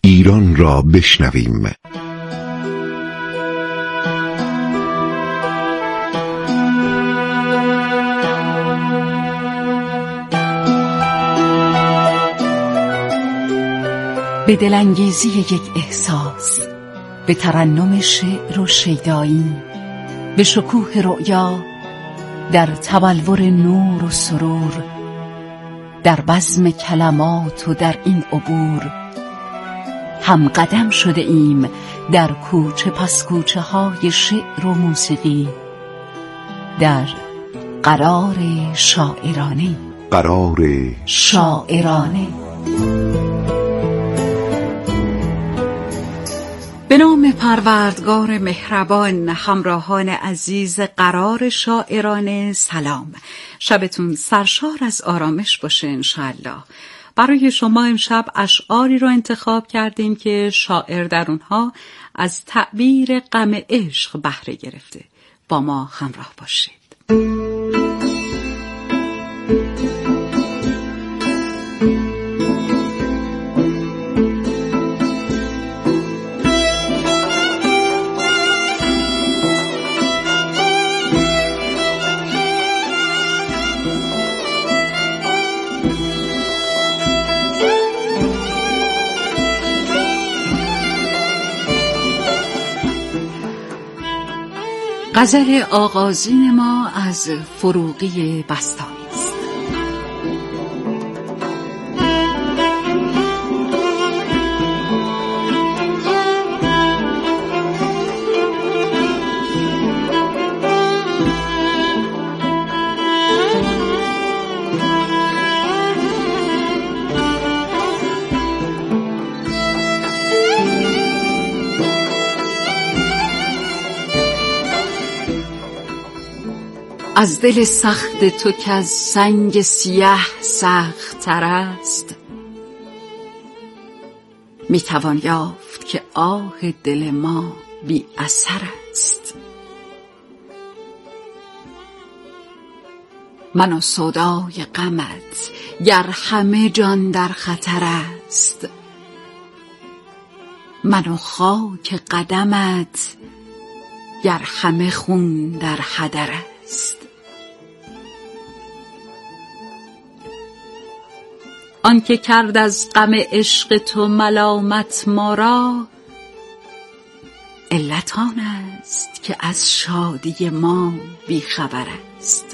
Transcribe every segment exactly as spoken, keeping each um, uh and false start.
ایران را بشنویم. به دلانگیزی یک احساس، به ترنم شعر و شیدایی، به شکوه رؤیا، در تبلور نور و سرور، در بزم کلمات و در این عبور، هم قدم شده ایم در کوچه پس کوچه های شعر و موسیقی، در قرار شاعرانه. قرار شاعرانه. به نام پروردگار مهربان، همراهان عزیز قرار شاعرانه، سلام. شبتون سرشار از آرامش باشه انشالله. برای شما امشب اشعاری رو انتخاب کردیم که شاعر در اونها از تعبیر غم عشق بهره گرفته. با ما همراه باشید. غزل آغازین ما از فروغی بستانی است. از دل سخت تو که از سنگ سیه سخت تر است، می توان یافت که آه دل ما بی اثر است. من و سودای غمت گر همه جان در خطر است، من و خاک قدمت گر همه خون در هدر است. آن که کرد از غم عشق تو ملامت ما را، علت آن است که از شادی ما بی خبر است.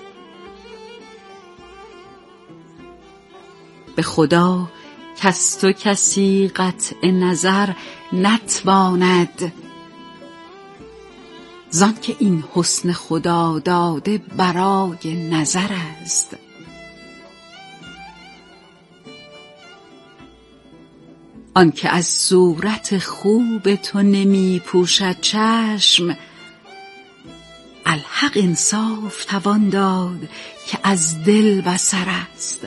به خدا کز تو کسی قطع نظر نتواند، زان که این حسن خدا داده برای نظر است. آن که از صورت خوب تو نمی پوشد چشم، الحق انصاف توان داد که از دل بصر است.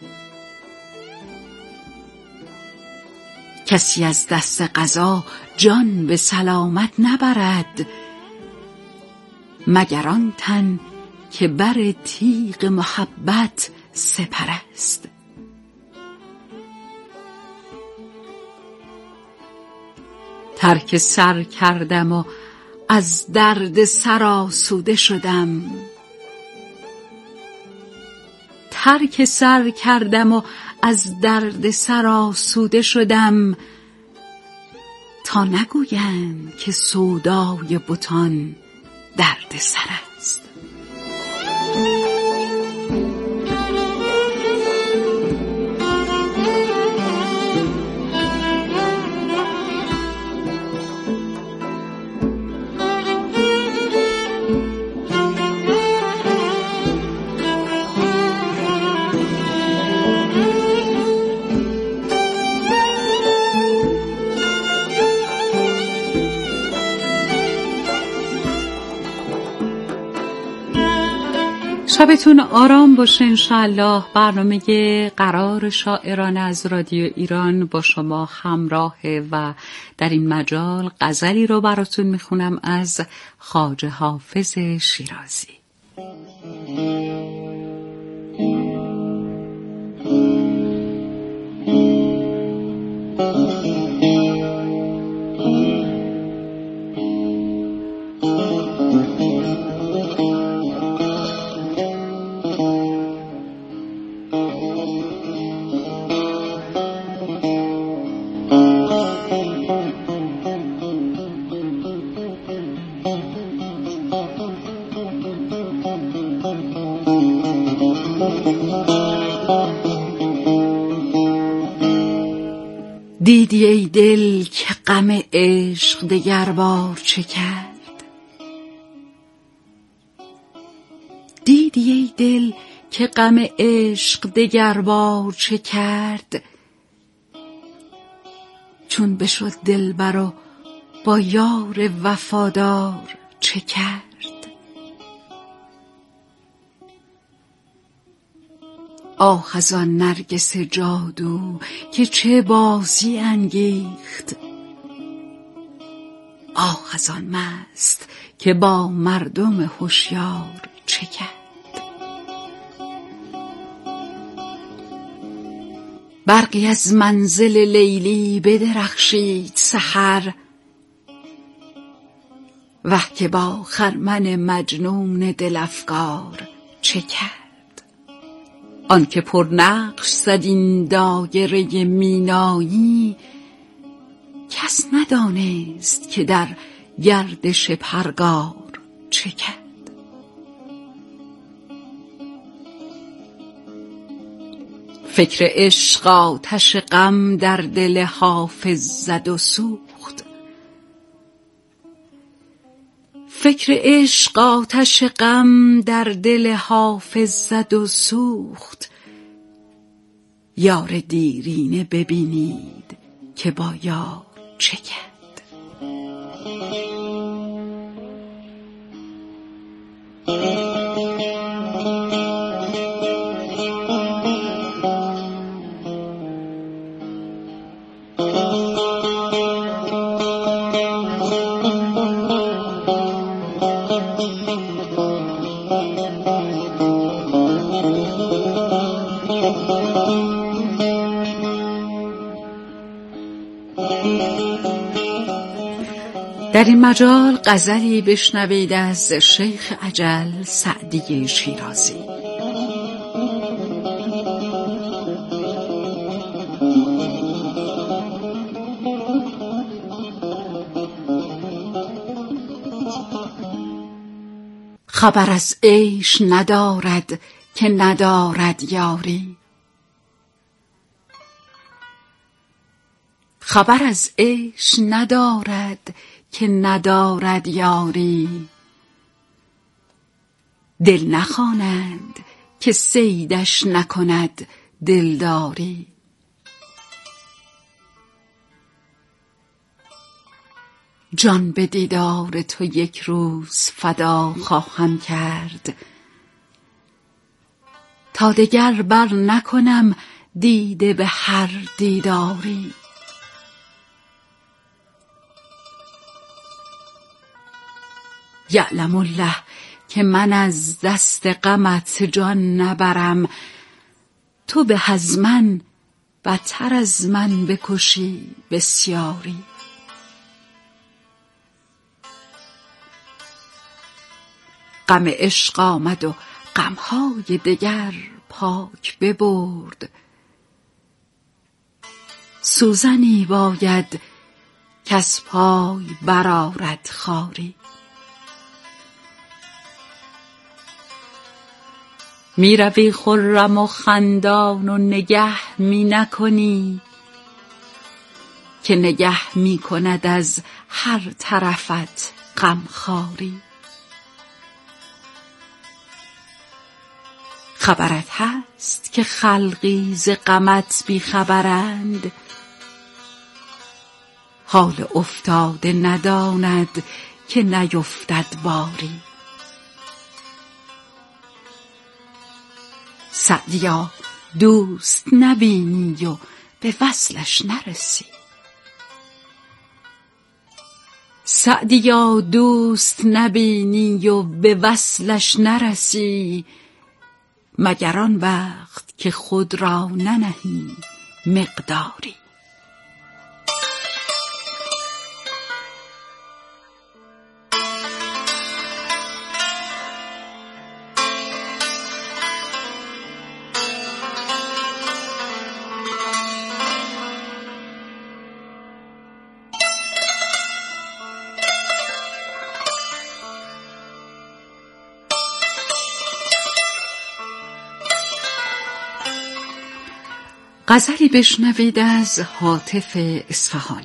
کسی از دست قضا جان به سلامت نبرد، مگر آن تن که بر تیغ محبت سپر است. ترک سر کردم و از درد سر آسوده شدم، ترک سر کردم و از درد سر آسوده شدم، تا نگویند که سودای بتان درد سر است. شبتون آرام باشه انشالله. برنامه قرار شاعرانه از رادیو ایران با شما همراهه و در این مجال غزلی رو براتون میخونم از خواجه حافظ شیرازی. دیدی ای دل که غم عشق دگر بار چه کرد؟ دیدی ای دل که غم عشق دگر بار چه کرد؟ چون بشد دلبر و با یار وفادار چه کرد؟ آه از آن نرگس جادو که چه بازی انگیخت، آه از آن مست که با مردم هوشیار چه کرد؟ برقی از منزل لیلی بدرخشید سحر، وه که با خرمن مجنون دل افگار چه کرد؟ آن که پر نقش زد این دایره مینایی، کس ندانست که در گردش پرگار چه کرد؟ فکر عشق آتش غم در دل حافظ زد و سوخت، فکر عشق آتش غم در دل حافظ زد و سوخت. یار دیرینه ببینید که با یار چه کرد؟ در این مجال غزلی بشنوید از شیخ اجل سعدی شیرازی. خبر از عیش ندارد که ندارد یاری، خبر از عیش ندارد که ندارد یاری. دل نخوانند که صیدش نکند دلداری. جان به دیدار تو یک روز فدا خواهم کرد، تا دگر بر نکنم دیده به هر دیداری. یعلم الله که من از دست غمت جان نبرم، تو به از من بدتر از من بکشی بسیاری. غم عشق آمد و غمهای دگر پاک ببرد، سوزنی باید که از پای برآرد خاری. می روی خرم و خندان و نگه می نکنی، که نگه می کند از هر طرفت غمخواری. خبرت هست که خلقی ز غمت بی خبرند، حال افتاده نداند که نیفتد باری. سعدیا دوست نبینی و به وصلش نرسی، سعدیا دوست نبینی و به وصلش نرسی، مگر آن وقت که خود را ننهی مقداری. غزلی بشنوید از هاتف اصفهانی.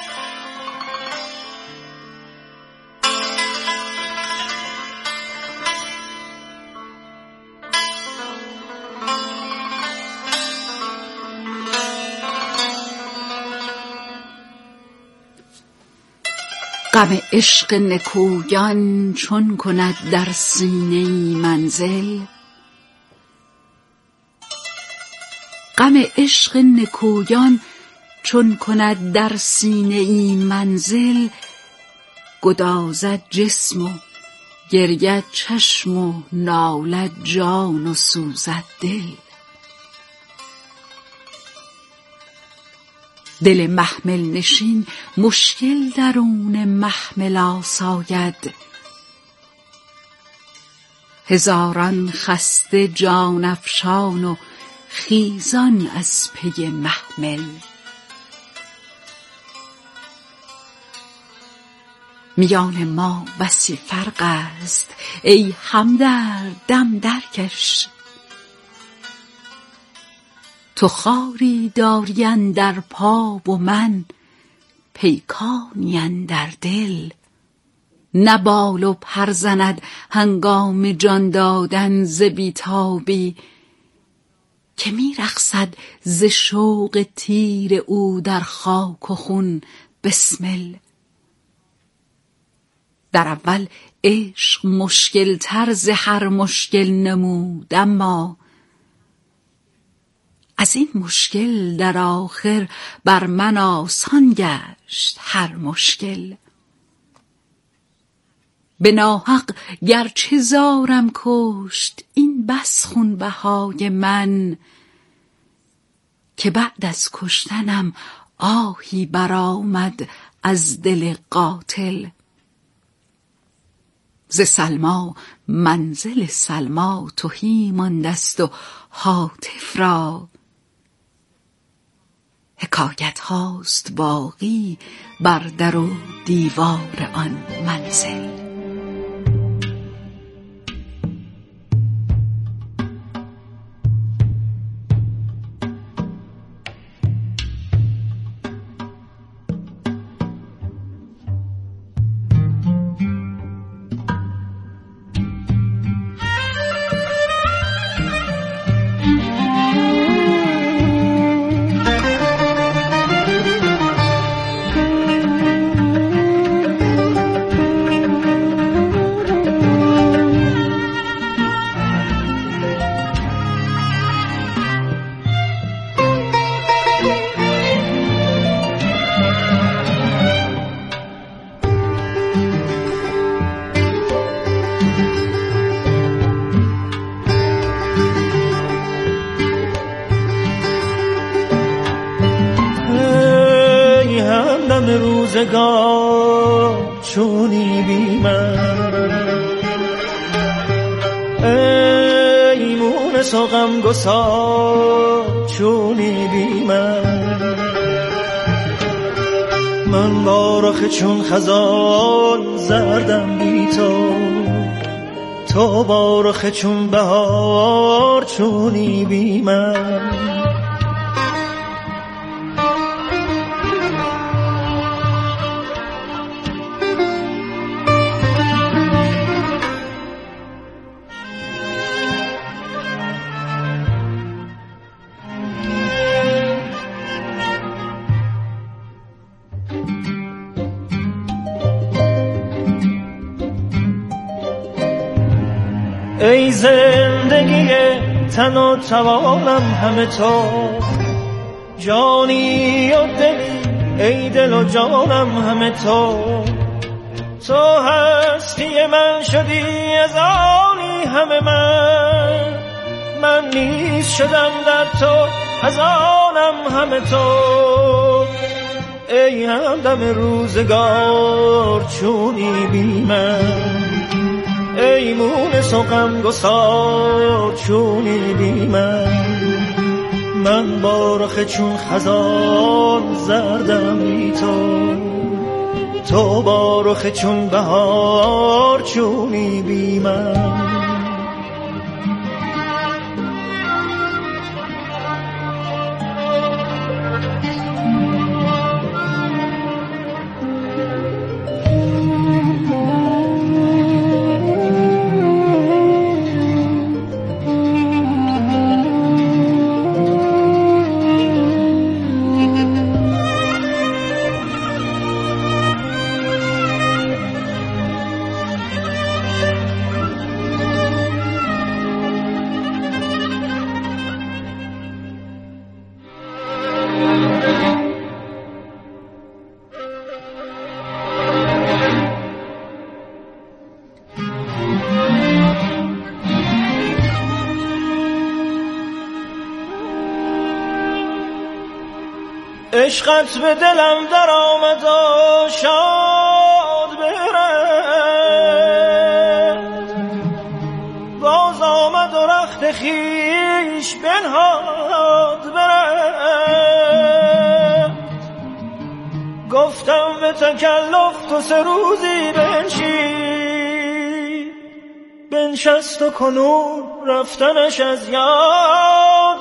غم عشق نکویان چون کند در سینه منزل، غم عشق نکویان چون کند در سینه ای منزل، گدازد جسم و گرید چشم و نالد جان و سوزد دل. دل محمل نشین مشکل درون محمل آساید، هزاران خسته جان افشان و خیزان از پی محمل. میان ما بسی فرق است ای همدرد دم درکش، تو خاری داری اندر پا و من پیکانی اندر دل. نه بال و پر زند هنگام جان دادن ز بیتابی، که می رقصد ز شوق تیر او در خاک و خون بسمل. در اول عشق مشکل تر ز هر مشکل نمود، اما از این مشکل در آخر بر من آسان گشت هر مشکل. به ناحق گرچه زارم کشت این بس خونبهای من، که بعد از کشتنم آهی برآمد از دل قاتل. ز سلمی منزل سلمی تهی ماندست و هاتف را، حکایت هاست باقی بر در و دیوار آن منزل. روزگار چونی بی من، ای مونس و غمگسار چونی بی من. من با رخ چون خزان زردم بی تو، تو با رخ چون بهار چونی بی من. ای زندگی تن و توانم همه تو، جانی و دلی ای دل و جانم همه تو. تو هستی من شدی از آنی همه من، من نیز شدم در تو از آنم همه تو. ای همدم روزگار چونی بی من، ای مونس و غمگسار چونی بی من. من با رخ چون خزان زردم بی تو، تو با رخ چون بهار چونی بی من. عشقت به دلم در آمد و شاد برد، باز آمد و رخت خیش بنهاد برد. گفتم به تکلف تو سه روزی بنشین، بنشست و کنون رفتنش از یاد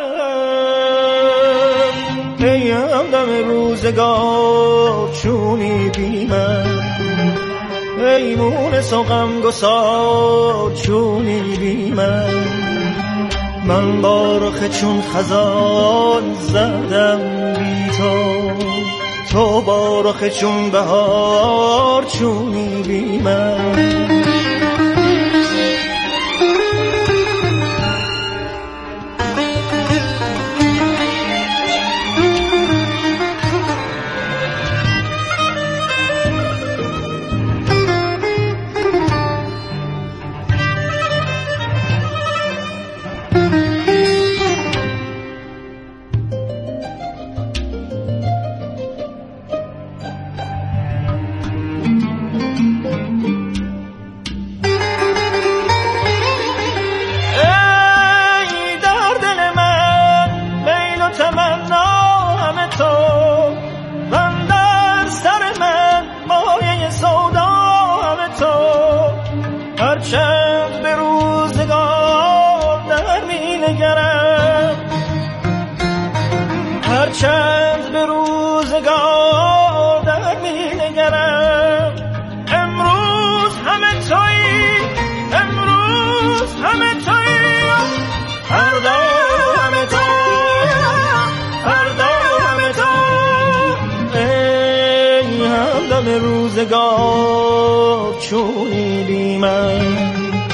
برد. ای همدم روزگار چونی بی من، ای مونس و غمگسار چونی بی من. من با رخ چون خزان زدم بی تو، تو با رخ چون بهار چونی بی من. هرچند به روزگار در می نگرم، هرچند به روزگار در می نگرم. امروز همه تویی، امروز همه تویی، فردا همه تو، فردا همه تو. ای همدم روزگار چونی بی من،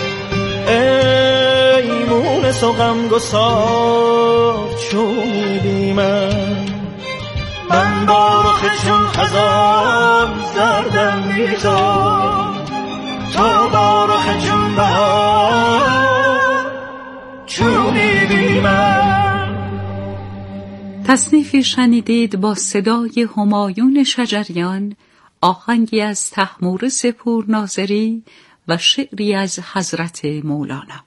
ای مونس و غمگسار چونی بی من. من با رخ چون خزان زردم بی تو، تو با رخ چون بهار چونی بی من. تصنیفی شنیدید با صدای همایون شجریان، آهنگی از طهمورث پورناظری و شعری از حضرت مولانا.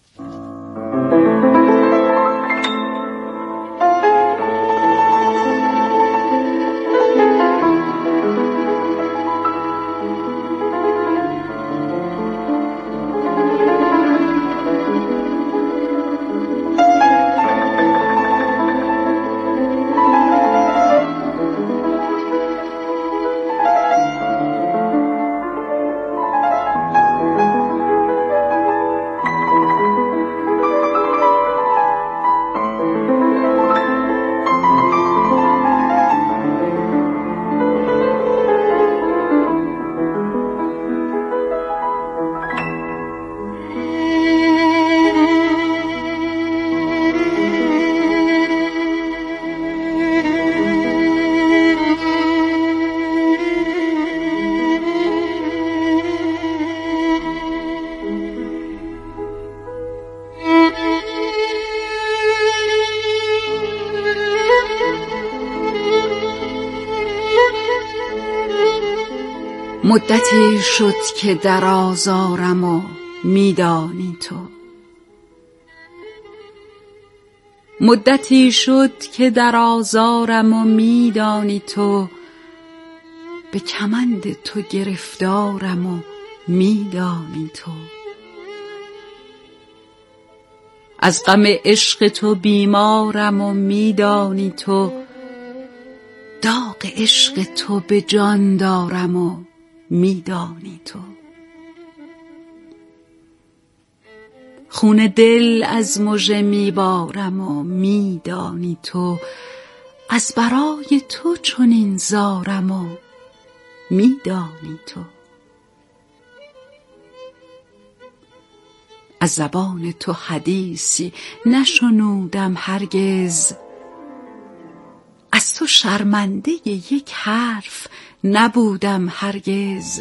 مدتی شد که در آزارم و میدانی تو، مدتی شد که در آزارم و میدانی تو، به کمند تو گرفتارم و میدانی تو. از غم عشق تو بیمارم و میدانی تو، داغ عشق تو به جان دارم و میدانی تو. خون دل از مژه میبارم و میدانی تو، از برای تو چنین زارم و میدانی تو. از زبان تو حدیثی نشنودم هرگز، از تو شرمنده یک حرف نبودم هرگز.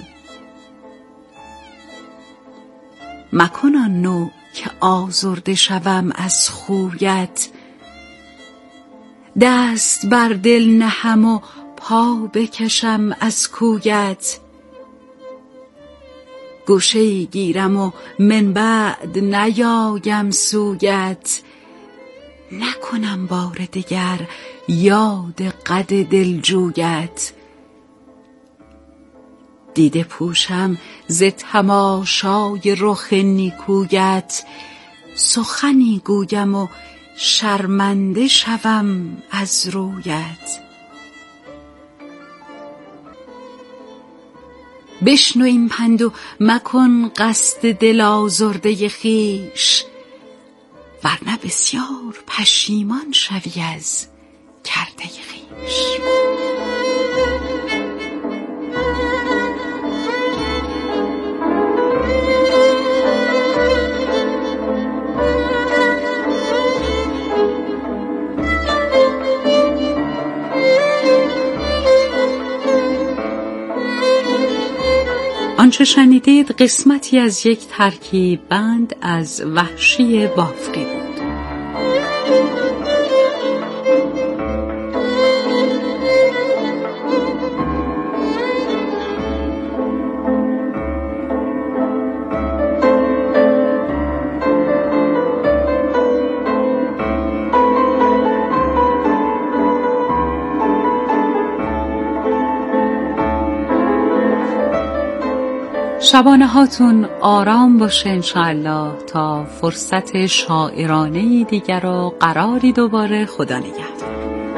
مکن آن نوع که آزرده شوم از خویت، دست بر دل نهم و پا بکشم از کویت، گوشه‌ای گیرم و من بعد نیایم سویت، نکنم بار دیگر یاد قد دلجویت. دیده پوشم ز تماشای رخ نیکویت، سخنی گویم و شرمنده شوم از رویت. بشنو این پند و مکن قصد دل آزرده خویش، ورنه بسیار پشیمان شوی از کرده خویش. آنچه شنیدید قسمتی از یک ترکیب بند از وحشی بافقی بود. شبانه هاتون آرام باشه انشاءالله تا فرصت شاعرانه دیگر و قراری دوباره. خدا نگهدار.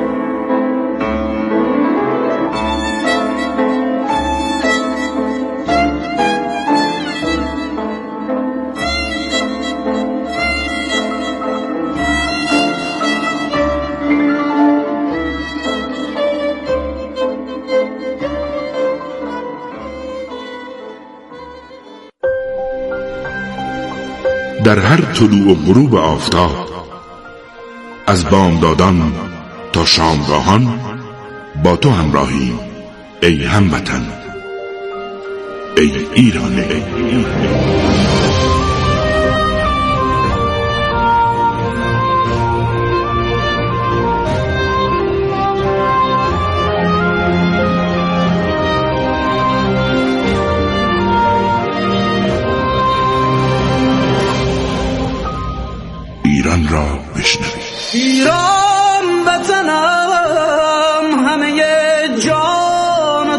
در هر طلوع و غروب آفتاب، از بامدادان تا شامگاهان با تو همراهیم ای هموطن، ای ایران، ای ایران. ایران را بشنوید. ایران وطنم، همه جان و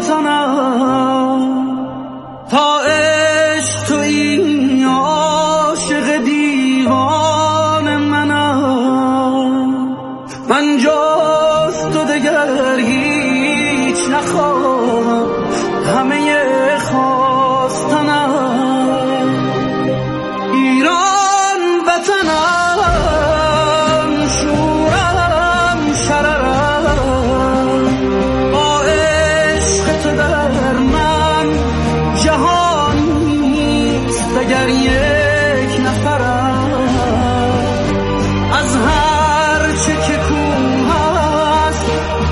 تنم، تا عشق تویی عاشق دیوان منم. من جز تو دگر هیچ نخواهم، همه خواستنم. ایران وطنم، اگر یک نفرم از هر چه که کوه است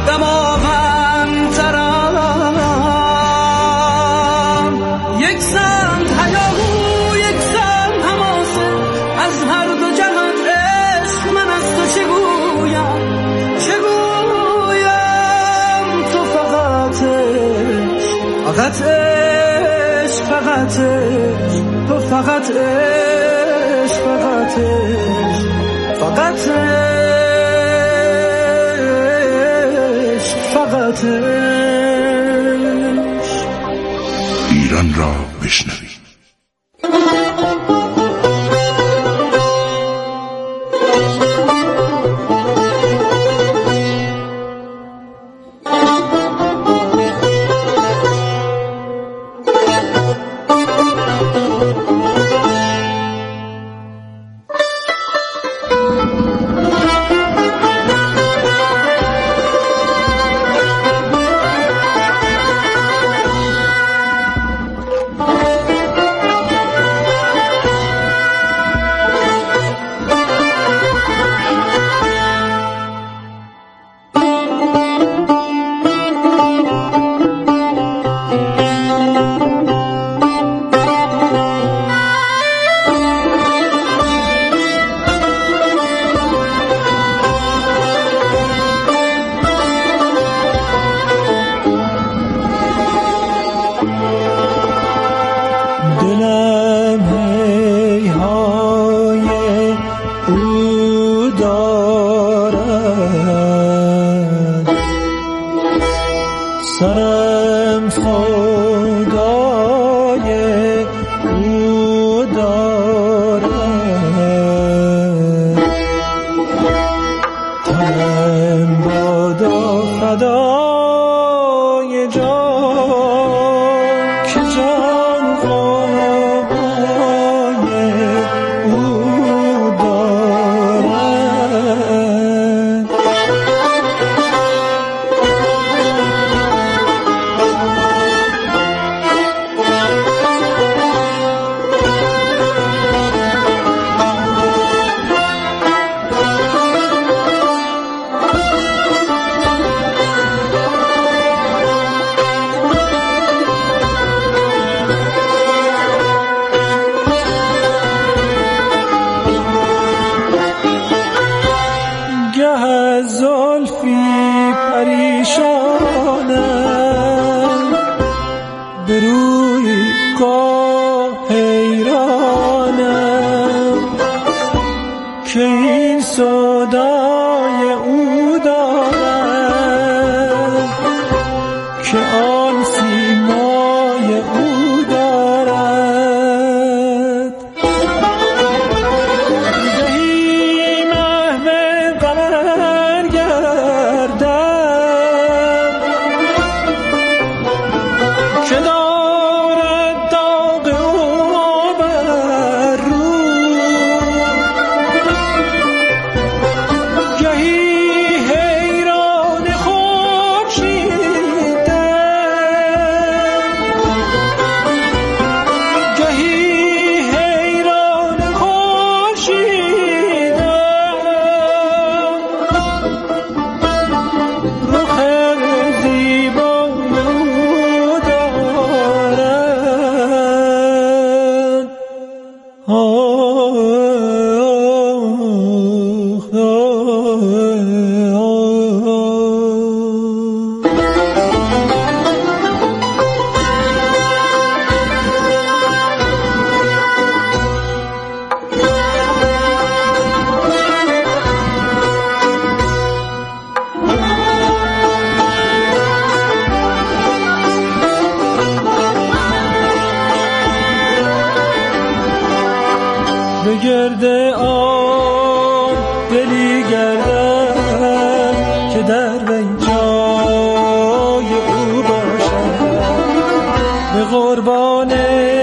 دماوندترم. یک سمت هیاهو، یک سمت حماسه، از هر دو جهان عشق من از تو چه گویم، چه گویم. تو فقط عشق، فقط عشق، فقط عشق، تو فقط عشق، فقط عشق، فقط عشق، فقط عشق. ایران را بشنوید. فدای جان که جان خوابای او دارد. زلفی پریشانم به روی گاه حیرانم که این صدای او دارد که آن سیمای او دارد. زهی محو قمر گردم که دارد داغ او بر رو، گهی حیران خورشیدم، گهی حیران خورشیدم، رخ زیبای او دارد. آه به گرد آن دلی گردم که در وی جای او باشد، به قربان